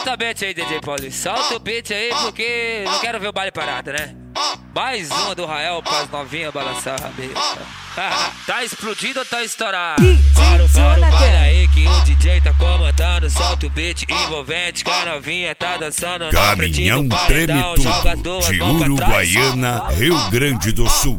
Solta o beat aí, DJ Paulinho. Solta o beat aí, porque não quero ver o baile parado, né? Mais uma do Rael pras novinhas balançar a cabeça. Tá explodindo ou tá estourado? Para o baile aí que o DJ tá comandando. Solta o beat envolvente que a novinha tá dançando. Caminhão treme tudo, de Uruguaiana, Rio Grande do Sul.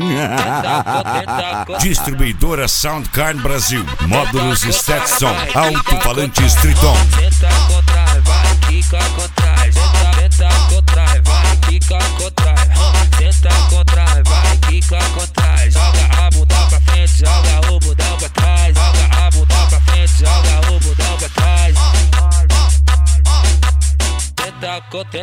Distribuidora Soundcard Brasil, módulos Stetson, alto-falantes Triton. Senta contra, vai, quica contra, senta contra, vai, quica contra, senta contra, vai, quica contra, joga a bunda pra frente, joga o bundão pra trás, joga a bunda pra frente, joga o bundão pra trás. Tenta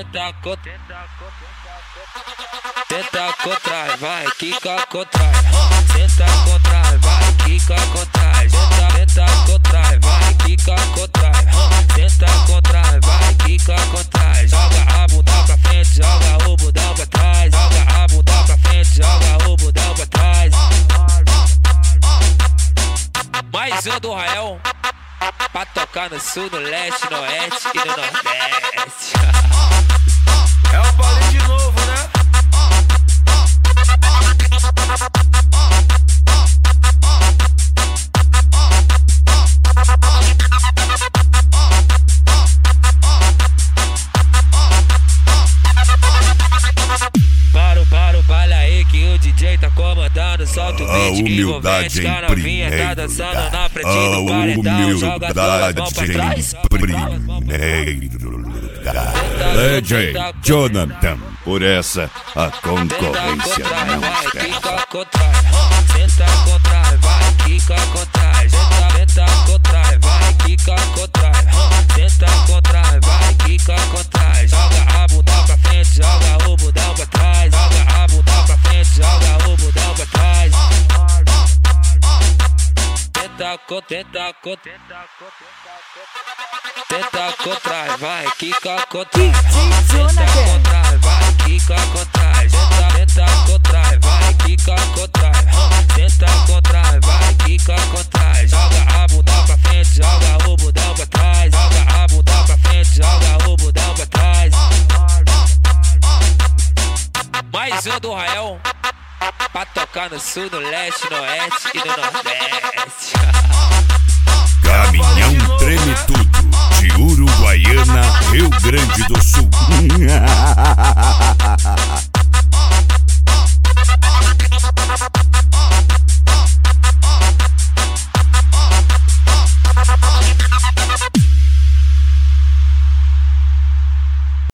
contra, vai, quica contra, senta contra, vai, quica contra, senta contra, vai, quica contra, senta contra, vai, quica contra, joga a bunda pra frente, joga o bundão pra trás, joga a bunda pra frente, joga o bundão pra trás. Mais um do Rael pra tocar no sul, no leste, no oeste e no nordeste. É o Paulinho de novo, né? Para o baile aí que o DJ tá comandando. Solta o beat humildade envolvente que a novinha tá dançando na frente do paredão. Joga as mãos pra trás. DJ Jonathan, por essa a concorrência não Quica escapa. contra, senta contra, vai, quica contra, senta contra, vai, quica contra, senta contra, vai, quica contra, joga a bunda pra frente, joga o bundão pra trás, joga a bunda pra frente, joga o bundão pra trás. Tenta contra, vai, quica contra, senta contra, vai, quica contra, tenta contra, vai, quica contra, tenta contra, vai, quica contra, joga a bunda pra frente, joga o bundão pra trás, joga a bunda pra frente, joga o bundão pra trás. Mais um do Rael pra tocar no sul, no leste, no oeste e no nordeste. Caminhão treme